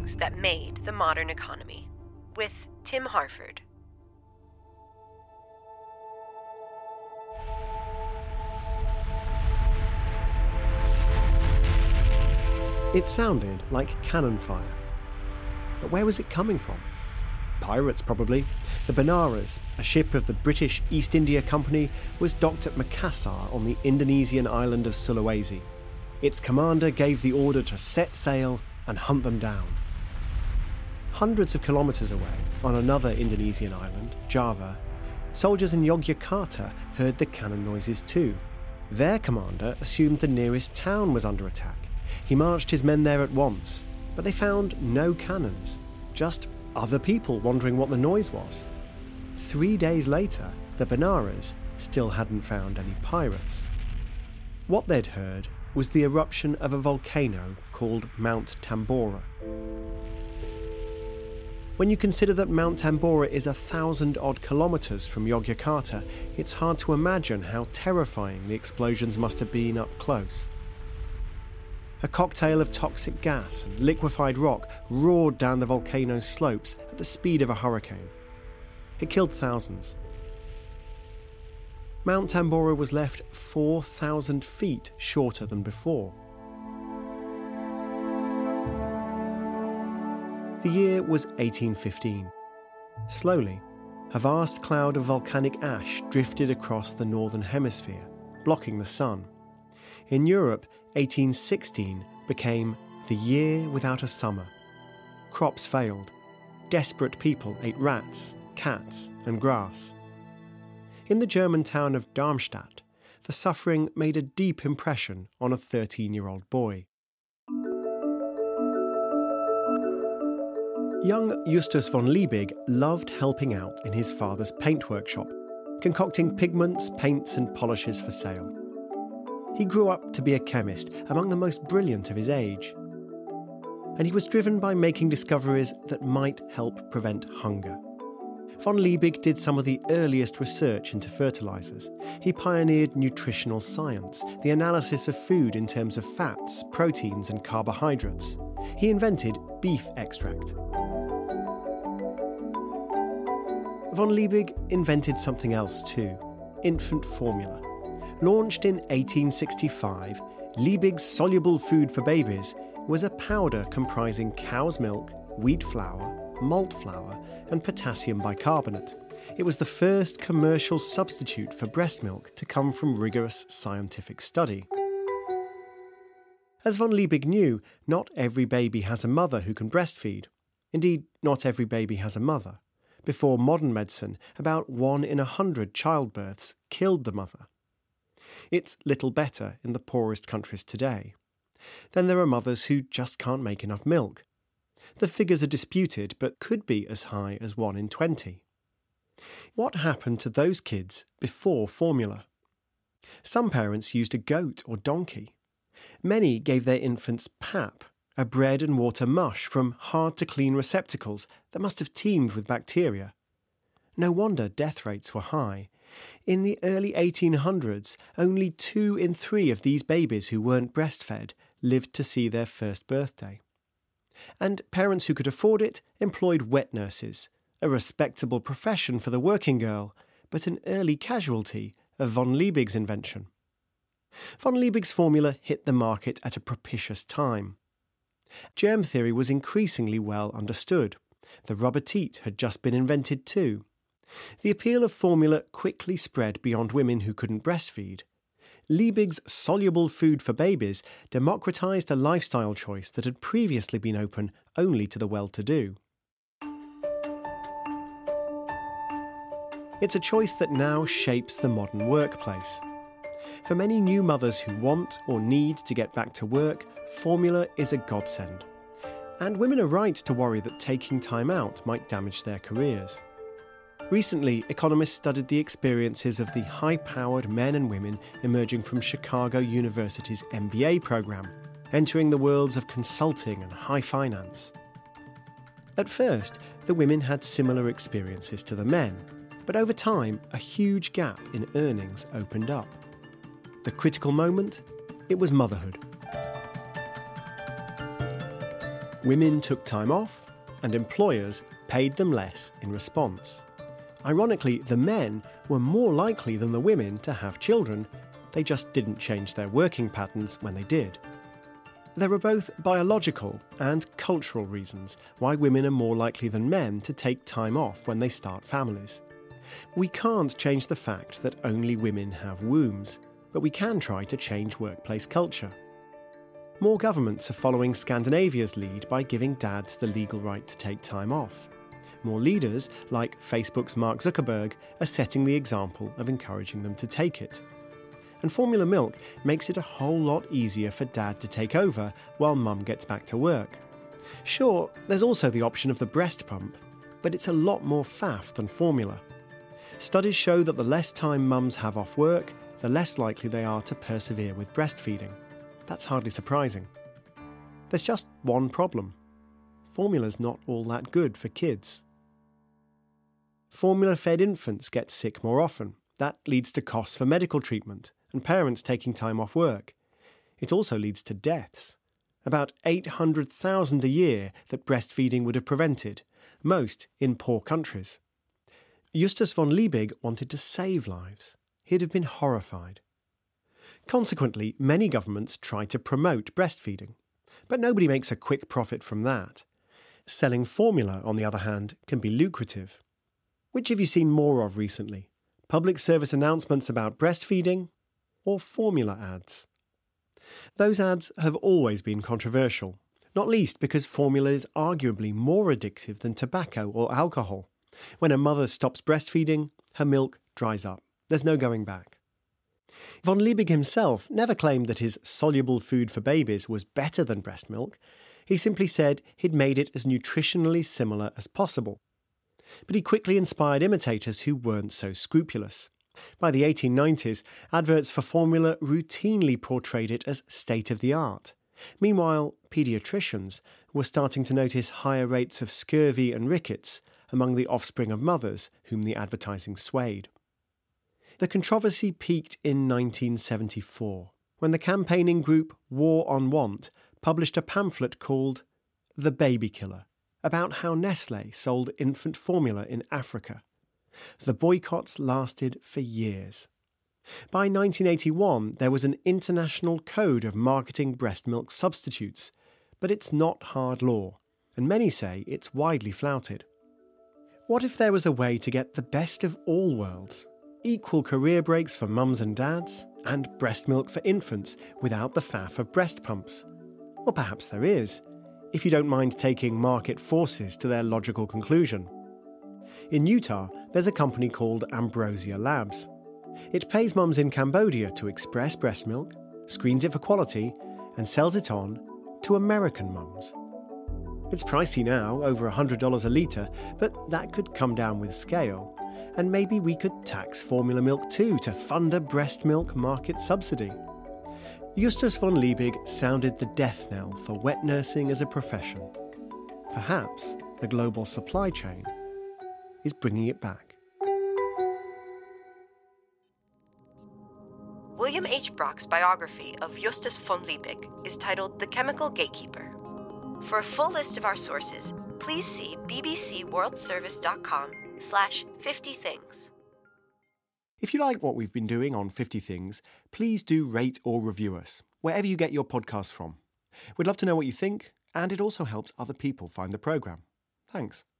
things that made the modern economy, with Tim Harford. It sounded like cannon fire. But where was it coming from? Pirates, probably. The Benares, a ship of the British East India Company, was docked at Makassar on the Indonesian island of Sulawesi. Its commander gave the order to set sail and hunt them down. Hundreds of kilometres away, on another Indonesian island, Java, soldiers in Yogyakarta heard the cannon noises too. Their commander assumed the nearest town was under attack. He marched his men there at once, but they found no cannons, just other people wondering what the noise was. 3 days later, the Benares still hadn't found any pirates. What they'd heard was the eruption of a volcano called Mount Tambora. When you consider that Mount Tambora is 1,000-odd kilometres from Yogyakarta, it's hard to imagine how terrifying the explosions must have been up close. A cocktail of toxic gas and liquefied rock roared down the volcano's slopes at the speed of a hurricane. It killed thousands. Mount Tambora was left 4,000 feet shorter than before. The year was 1815. Slowly, a vast cloud of volcanic ash drifted across the northern hemisphere, blocking the sun. In Europe, 1816 became the year without a summer. Crops failed. Desperate people ate rats, cats, and grass. In the German town of Darmstadt, the suffering made a deep impression on a 13-year-old boy. Young Justus von Liebig loved helping out in his father's paint workshop, concocting pigments, paints, and polishes for sale. He grew up to be a chemist, among the most brilliant of his age. And he was driven by making discoveries that might help prevent hunger. Von Liebig did some of the earliest research into fertilisers. He pioneered nutritional science, the analysis of food in terms of fats, proteins, and carbohydrates. He invented beef extract. Von Liebig invented something else too: infant formula. Launched in 1865, Liebig's soluble food for babies was a powder comprising cow's milk, wheat flour, malt flour, and potassium bicarbonate. It was the first commercial substitute for breast milk to come from rigorous scientific study. As von Liebig knew, not every baby has a mother who can breastfeed. Indeed, not every baby has a mother. Before modern medicine, about 1 in 100 childbirths killed the mother. It's little better in the poorest countries today. Then there are mothers who just can't make enough milk. The figures are disputed, but could be as high as 1 in 20. What happened to those kids before formula? Some parents used a goat or donkey. Many gave their infants pap, a bread and water mush from hard-to-clean receptacles that must have teemed with bacteria. No wonder death rates were high. In the early 1800s, only 2 in 3 of these babies who weren't breastfed lived to see their first birthday. And parents who could afford it employed wet nurses, a respectable profession for the working girl, but an early casualty of von Liebig's invention. Von Liebig's formula hit the market at a propitious time. Germ theory was increasingly well understood. The rubber teat had just been invented too. The appeal of formula quickly spread beyond women who couldn't breastfeed. Liebig's soluble food for babies democratised a lifestyle choice that had previously been open only to the well-to-do. It's a choice that now shapes the modern workplace. For many new mothers who want or need to get back to work, formula is a godsend. And women are right to worry that taking time out might damage their careers. Recently, economists studied the experiences of the high-powered men and women emerging from Chicago University's MBA program, entering the worlds of consulting and high finance. At first, the women had similar experiences to the men, but over time, a huge gap in earnings opened up. The critical moment? It was motherhood. Women took time off, and employers paid them less in response. Ironically, the men were more likely than the women to have children. They just didn't change their working patterns when they did. There are both biological and cultural reasons why women are more likely than men to take time off when they start families. We can't change the fact that only women have wombs, but we can try to change workplace culture. More governments are following Scandinavia's lead by giving dads the legal right to take time off. More leaders, like Facebook's Mark Zuckerberg, are setting the example of encouraging them to take it. And formula milk makes it a whole lot easier for dad to take over while mum gets back to work. Sure, there's also the option of the breast pump, but it's a lot more faff than formula. Studies show that the less time mums have off work, the less likely they are to persevere with breastfeeding. That's hardly surprising. There's just one problem. Formula's not all that good for kids. Formula-fed infants get sick more often. That leads to costs for medical treatment and parents taking time off work. It also leads to deaths. About 800,000 a year that breastfeeding would have prevented, most in poor countries. Justus von Liebig wanted to save lives. He'd have been horrified. Consequently, many governments try to promote breastfeeding, but nobody makes a quick profit from that. Selling formula, on the other hand, can be lucrative. Which have you seen more of recently? Public service announcements about breastfeeding or formula ads? Those ads have always been controversial, not least because formula is arguably more addictive than tobacco or alcohol. When a mother stops breastfeeding, her milk dries up. There's no going back. Von Liebig himself never claimed that his soluble food for babies was better than breast milk. He simply said he'd made it as nutritionally similar as possible. But he quickly inspired imitators who weren't so scrupulous. By the 1890s, adverts for formula routinely portrayed it as state-of-the-art. Meanwhile, paediatricians were starting to notice higher rates of scurvy and rickets among the offspring of mothers whom the advertising swayed. The controversy peaked in 1974, when the campaigning group War on Want published a pamphlet called The Baby Killer, about how Nestlé sold infant formula in Africa. The boycotts lasted for years. By 1981, there was an international code of marketing breast milk substitutes, but it's not hard law, and many say it's widely flouted. What if there was a way to get the best of all worlds? Equal career breaks for mums and dads, and breast milk for infants without the faff of breast pumps? Well, perhaps there is, if you don't mind taking market forces to their logical conclusion. In Utah, there's a company called Ambrosia Labs. It pays mums in Cambodia to express breast milk, screens it for quality, and sells it on to American mums. It's pricey now, over $100 a litre, but that could come down with scale. And maybe we could tax formula milk too to fund a breast milk market subsidy. Justus von Liebig sounded the death knell for wet nursing as a profession. Perhaps the global supply chain is bringing it back. William H. Brock's biography of Justus von Liebig is titled The Chemical Gatekeeper. For a full list of our sources, please see bbcworldservice.com/50things. If you like what we've been doing on 50 Things, please do rate or review us, wherever you get your podcasts from. We'd love to know what you think, and it also helps other people find the programme. Thanks.